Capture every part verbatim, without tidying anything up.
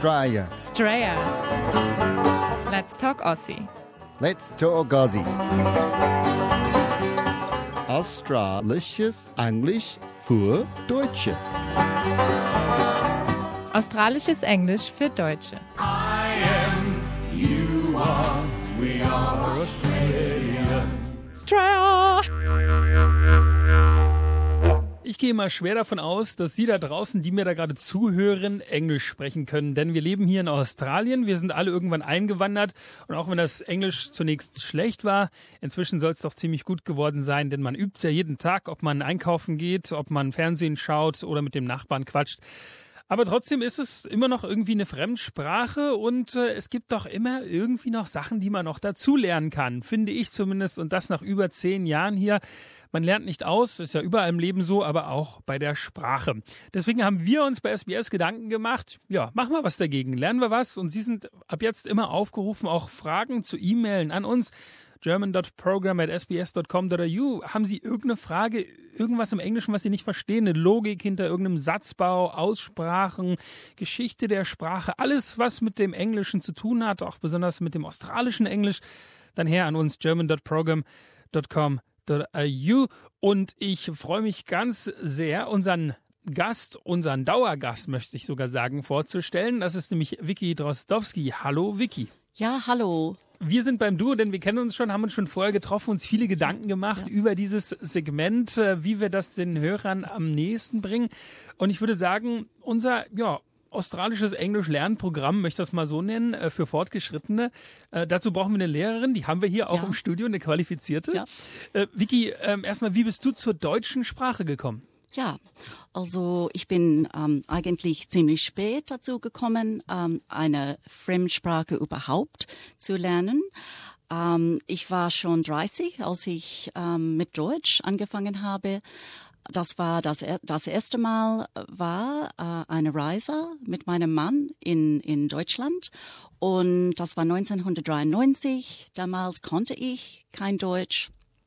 Australia. Australia. Let's talk Aussie. Let's talk Aussie. Australisches Englisch für Deutsche. Australisches Englisch für Deutsche. I am, you are, we are Australia. Australia! Ich gehe mal schwer davon aus, dass Sie da draußen, die mir da gerade zuhören, Englisch sprechen können. Denn wir leben hier in Australien. Wir sind alle irgendwann eingewandert. Und auch wenn das Englisch zunächst schlecht war, inzwischen soll es doch ziemlich gut geworden sein. Denn man übt es ja jeden Tag, ob man einkaufen geht, ob man Fernsehen schaut oder mit dem Nachbarn quatscht. Aber trotzdem ist es immer noch irgendwie eine Fremdsprache und äh, es gibt doch immer irgendwie noch Sachen, die man noch dazulernen kann, finde ich zumindest, und das nach über zehn Jahren hier. Man lernt nicht aus, ist ja überall im Leben so, aber auch bei der Sprache. Deswegen haben wir uns bei S B S Gedanken gemacht, ja, machen wir was dagegen, lernen wir was, und Sie sind ab jetzt immer aufgerufen, auch Fragen zu e-mailen an uns. german dot program at s b s dot com dot a u. Haben Sie irgendeine Frage, irgendwas im Englischen, was Sie nicht verstehen, eine Logik hinter irgendeinem Satzbau, Aussprachen, Geschichte der Sprache, alles, was mit dem Englischen zu tun hat, auch besonders mit dem australischen Englisch, dann her an uns, german dot program dot com dot a u. Und ich freue mich ganz sehr, unseren Gast, unseren Dauergast, möchte ich sogar sagen, vorzustellen. Das ist nämlich Vicky Drozdowski. Hallo, Vicky. Ja, hallo. Wir sind beim Duo, denn wir kennen uns schon, haben uns schon vorher getroffen, uns viele Gedanken gemacht ja. über dieses Segment, wie wir das den Hörern am nächsten bringen. Und ich würde sagen, unser ja, australisches Englisch-Lernprogramm, möchte ich das mal so nennen, für Fortgeschrittene. Äh, dazu brauchen wir eine Lehrerin, die haben wir hier auch ja. im Studio, eine qualifizierte. Ja. Äh, Vicky, äh, erstmal, wie bist du zur deutschen Sprache gekommen? Ja, also ich bin ähm, eigentlich ziemlich spät dazu gekommen, ähm, eine Fremdsprache überhaupt zu lernen. Ähm, ich war schon dreißig, als ich ähm, mit Deutsch angefangen habe. Das war das, das erste Mal war äh, eine Reise mit meinem Mann in, in Deutschland. Und das war neunzehnhundertdreiundneunzig. Damals konnte ich kein Deutsch.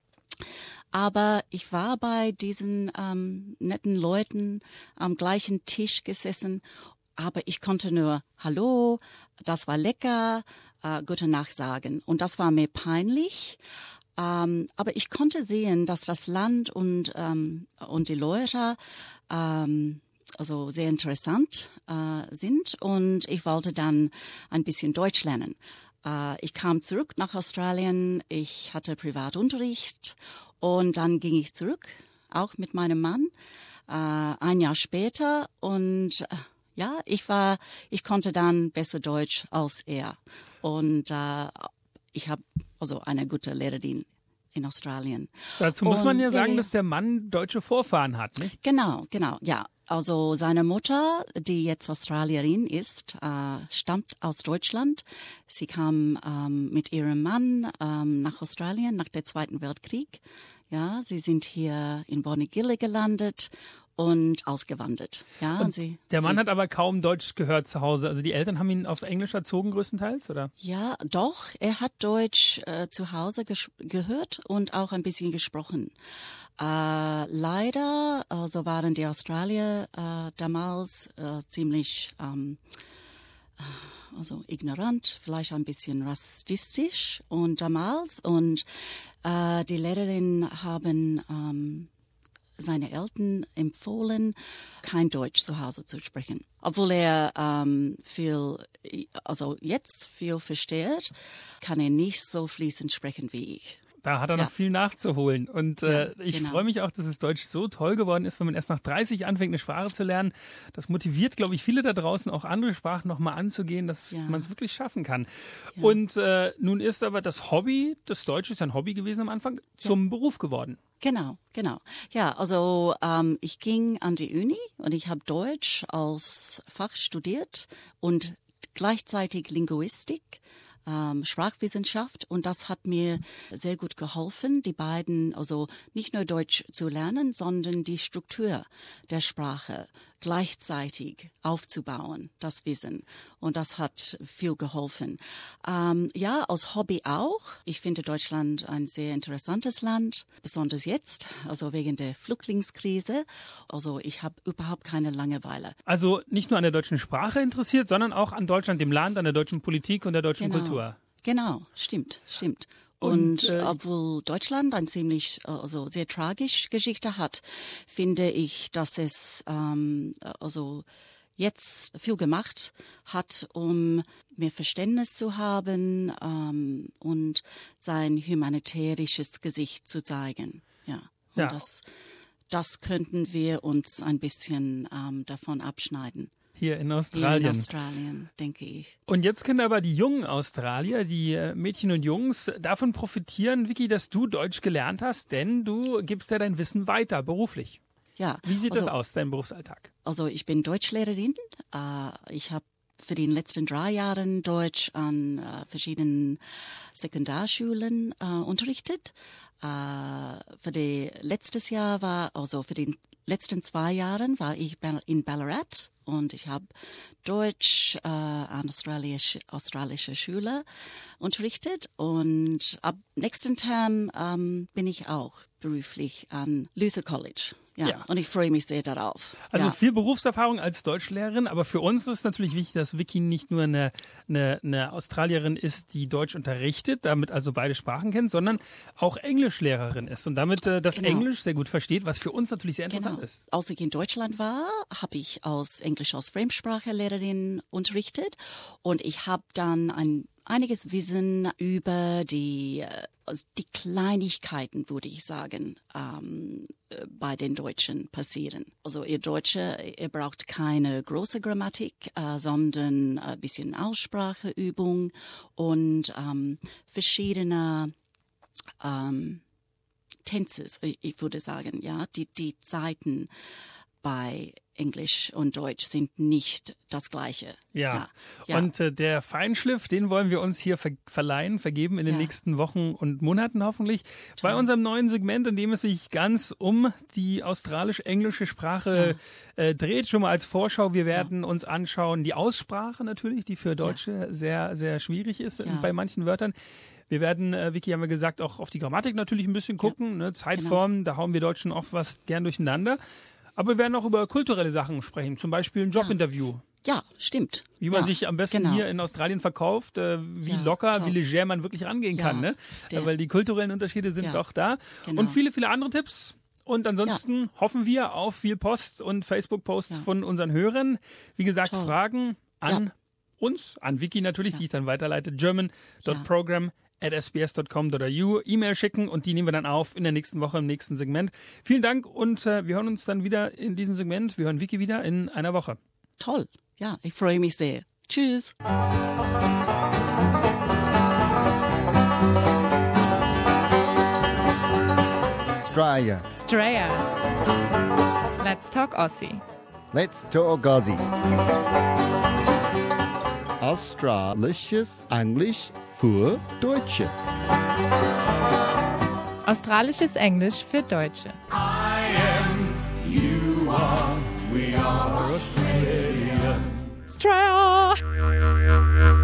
Aber ich war bei diesen ähm, netten Leuten am gleichen Tisch gesessen, aber ich konnte nur Hallo, das war lecker, äh, gute Nacht sagen. Und das war mir peinlich. Ähm, aber ich konnte sehen, dass das Land und, ähm, und die Leute ähm, also sehr interessant äh, sind. Und ich wollte dann ein bisschen Deutsch lernen. Ich kam zurück nach Australien, ich hatte Privatunterricht und dann ging ich zurück, auch mit meinem Mann, äh, ein Jahr später, und äh, ja, ich war, ich konnte dann besser Deutsch als er, und äh, ich habe also eine gute Lehrerin in Australien. Dazu muss und, man ja sagen, äh, dass der Mann deutsche Vorfahren hat, nicht? Genau, genau, ja. Also seine Mutter, die jetzt Australierin ist, äh, stammt aus Deutschland. Sie kam ähm, mit ihrem Mann ähm, nach Australien nach dem Zweiten Weltkrieg. Ja, sie sind hier in Bonegilla gelandet und ausgewandert. Ja, und und sie, der Mann sie, hat aber kaum Deutsch gehört zu Hause. Also die Eltern haben ihn auf Englisch erzogen größtenteils, oder? Ja, doch. Er hat Deutsch äh, zu Hause ges- gehört und auch ein bisschen gesprochen. Äh, leider, also waren die Australier äh, damals äh, ziemlich ähm, also ignorant, vielleicht ein bisschen rassistisch und damals, und äh, die Lehrerinnen haben ähm, seine Eltern empfohlen, kein Deutsch zu Hause zu sprechen. Obwohl er ähm, viel, also jetzt viel versteht, kann er nicht so fließend sprechen wie ich. Da hat er ja. noch viel nachzuholen. Und äh, ja, ich genau. freue mich auch, dass das Deutsch so toll geworden ist, wenn man erst nach dreißig anfängt, eine Sprache zu lernen. Das motiviert, glaube ich, viele da draußen, auch andere Sprachen nochmal anzugehen, dass ja. man es wirklich schaffen kann. Ja. Und äh, nun ist aber das Hobby, das Deutsche ist ein Hobby gewesen am Anfang, zum ja. Beruf geworden. Genau, genau. Ja, also ähm, ich ging an die Uni und ich habe Deutsch als Fach studiert und gleichzeitig Linguistik. Ähm, Sprachwissenschaft, und das hat mir sehr gut geholfen, die beiden, also nicht nur Deutsch zu lernen, sondern die Struktur der Sprache gleichzeitig aufzubauen, das Wissen. Und das hat viel geholfen. Ähm, ja, als Hobby auch. Ich finde Deutschland ein sehr interessantes Land, besonders jetzt, also wegen der Flüchtlingskrise. Also ich habe überhaupt keine Langeweile. Also nicht nur an der deutschen Sprache interessiert, sondern auch an Deutschland, dem Land, an der deutschen Politik und der deutschen Genau. Kultur. Genau, stimmt, stimmt. Und, Und, äh, obwohl Deutschland ein ziemlich, also sehr tragische Geschichte hat, finde ich, dass es ähm, also jetzt viel gemacht hat, um mehr Verständnis zu haben ähm, und sein humanitärisches Gesicht zu zeigen. Ja, und Ja. das, das könnten wir uns ein bisschen ähm, davon abschneiden. Hier in Hier Australien. in Australien, denke ich. Und jetzt können aber die jungen Australier, die äh, Mädchen und Jungs, davon profitieren, Vicky, dass du Deutsch gelernt hast, denn du gibst ja dein Wissen weiter, beruflich. Ja. Wie sieht also, das aus, dein Berufsalltag? Also ich bin Deutschlehrerin. Äh, ich habe für die letzten drei Jahre Deutsch an äh, verschiedenen Sekundarschulen äh, unterrichtet. Äh, für die letztes Jahr war, also für die letzten zwei Jahren war ich in Ballarat und ich habe Deutsch äh, an australische, australische Schule unterrichtet und ab nächsten Term ähm, bin ich auch beruflich an Luther College. Ja, Ja. und ich freue mich sehr darauf. Also ja. viel Berufserfahrung als Deutschlehrerin, aber für uns ist natürlich wichtig, dass Vicky nicht nur eine, eine, eine Australierin ist, die Deutsch unterrichtet, damit also beide Sprachen kennt, sondern auch Englischlehrerin ist und damit äh, das Genau. Englisch sehr gut versteht, was für uns natürlich sehr interessant Genau. ist. Als ich in Deutschland war, habe ich als Englisch als Fremdsprachenlehrerin unterrichtet und ich habe dann ein einiges Wissen über die, äh, also die Kleinigkeiten, würde ich sagen, ähm, äh, bei den Deutschen passieren. Also ihr Deutsche, ihr braucht keine große Grammatik, äh, sondern ein bisschen Ausspracheübung und ähm, verschiedene ähm, Tenses, ich würde sagen, ja, die, die Zeiten bei Englisch und Deutsch sind nicht das Gleiche. Ja, ja, ja. und äh, der Feinschliff, den wollen wir uns hier ver verleihen, vergeben in den Ja. nächsten Wochen und Monaten hoffentlich. Toll. Bei unserem neuen Segment, in dem es sich ganz um die australisch-englische Sprache äh, dreht. Schon mal als Vorschau, wir werden uns anschauen, die Aussprache natürlich, die für Deutsche sehr, sehr schwierig ist Ja. bei manchen Wörtern. Wir werden, äh, Vicky, haben wir gesagt, auch auf die Grammatik natürlich ein bisschen gucken, ne? Zeitformen, da hauen wir Deutschen oft was gern durcheinander. Aber wir werden auch über kulturelle Sachen sprechen, zum Beispiel ein Jobinterview. Ja, stimmt. Wie man ja, sich am besten genau. hier in Australien verkauft, äh, wie Ja, locker, toll. wie leger man wirklich rangehen Ja, kann. Ne? der- Weil die kulturellen Unterschiede sind Ja, doch da. genau. Und viele, viele andere Tipps. Und ansonsten hoffen wir auf viel Post und Facebook-Posts Ja. von unseren Hörern. Wie gesagt, Toll. Fragen an Ja. uns, an Vicky natürlich, die ich dann weiterleite, german dot Ja. program at s b s dot com dot a u, E-Mail schicken und die nehmen wir dann auf in der nächsten Woche im nächsten Segment. Vielen Dank und äh, wir hören uns dann wieder in diesem Segment. Wir hören Vicky wieder in einer Woche. Toll. Ja, ich freue mich sehr. Tschüss. Australia. Straya. Let's talk Aussie. Let's talk Aussie. Australisches Englisch für Deutsche. Australisches Englisch für Deutsche. I am, you are, we are Australia. Straya.